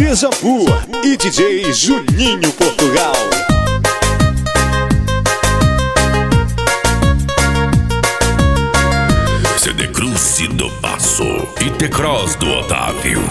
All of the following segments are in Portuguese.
Beija-Flor e DJ Juninho Portugal. CD Cruz do Passo e T-Cross do Otávio.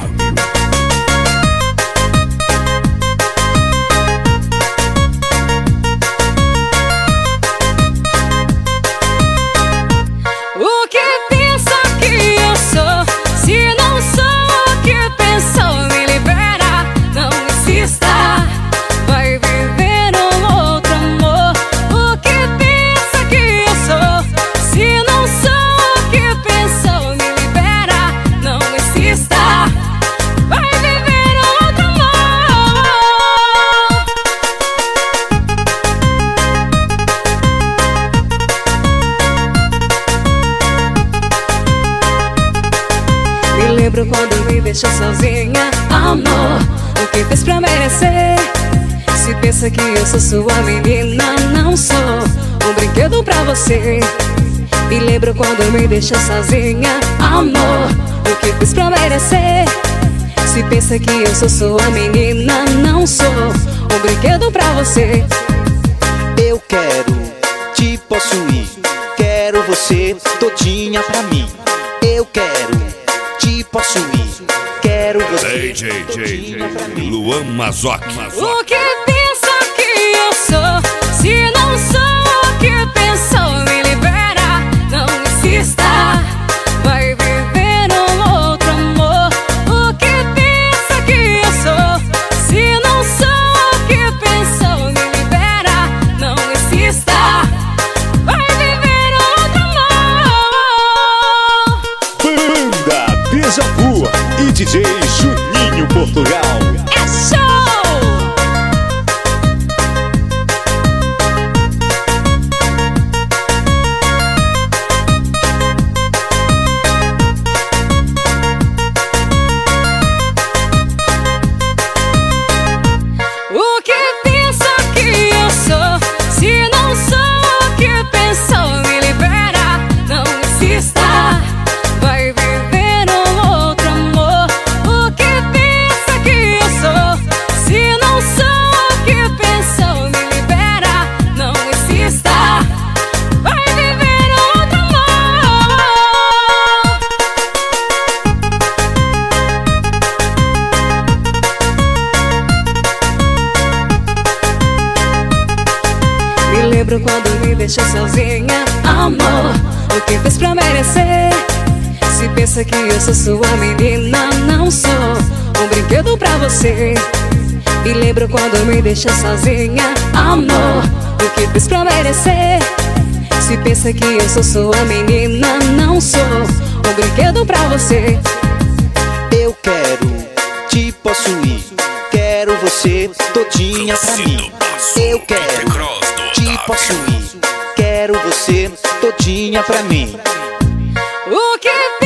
O que pensa que eu sou? Se não sou o que pensou, me libera, não insista. Vai viver um outro amor. O que pensa que eu sou? Se não sou o que pensou, me libera, não insista. Vai viver outro amor. Me lembro quando me deixou sozinha, amor. O que fez pra merecer? Se pensa que eu sou sua menina, não sou um brinquedo pra você. Me lembro quando me deixou sozinha, amor. O que fiz pra merecer? Se pensa que eu sou sua menina, não sou um brinquedo pra você. Eu quero te possuir, quero você todinha pra mim. Eu quero te possuir, quero você todinha pra mim. Luan Mazoc. O que pensa que eu sou? Se não sou o que pensou, me libera, não insista. Vai viver um outro amor. O que pensa que eu sou? Se não sou o que pensou, me libera, não insista. Vai viver outro amor. Banda Beija-Flor e DJ Juninho Portugal. É show! O que pensa que eu sou? Se não sou o que pensou, me libera, não insista. Vai viver um outro amor. O que pensa que eu sou? Se não sou o que pensou, me libera, não insista. Vai viver outro amor. Me lembro quando me deixou sozinha, amor. O que fez pra merecer? Se pensa que eu sou sua menina, não sou um brinquedo pra você. Me lembro quando me deixou sozinha, amor. O que fez pra merecer? Se pensa que eu sou sua menina, não sou um brinquedo pra você. Eu quero te possuir, quero você todinha pra mim. Eu quero te possuir, quero você todinha pra mim. O que